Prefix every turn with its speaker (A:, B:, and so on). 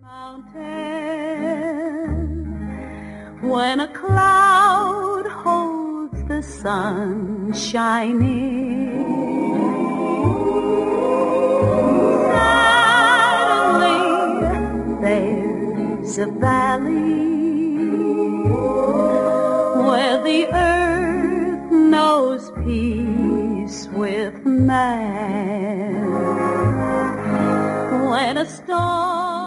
A: Mountain, when a cloud holds the sun shining, suddenly there's a valley where the earth knows peace with man. When a storm